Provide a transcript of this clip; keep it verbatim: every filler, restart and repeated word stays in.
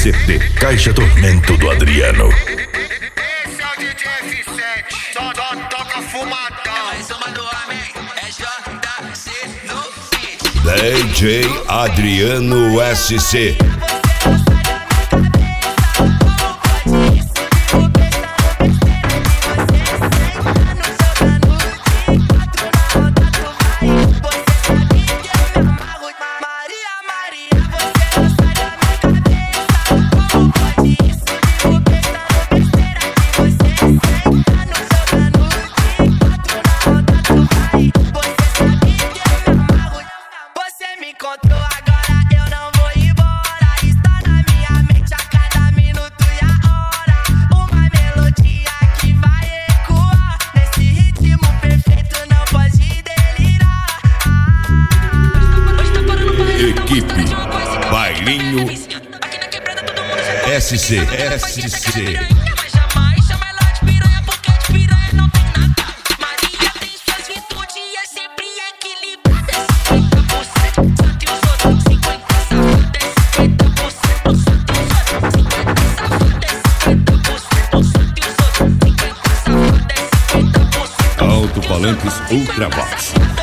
C D Caixa Tormento do Adriano. Esse é o D J F sete, só só toca fumadão. Mais uma do homem, é J C no beat. D J Adriano S C. Encontrou agora, eu não vou embora. Está na minha mente a cada minuto e a hora. Uma melodia que vai ecoar. Nesse ritmo perfeito não pode delirar. Equipe Bailinho S C S C. Alto-falantes Ultravox.